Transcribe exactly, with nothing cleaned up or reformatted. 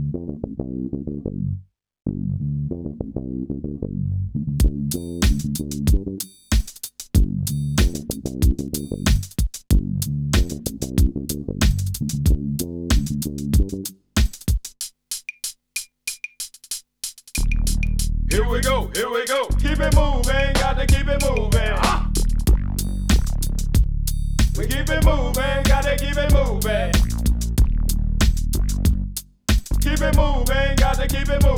Here we go, here we go. Keep it moving, got to keep it moving. Ah! We keep it moving, got to keep it moving. Keep it moving, got to keep it moving.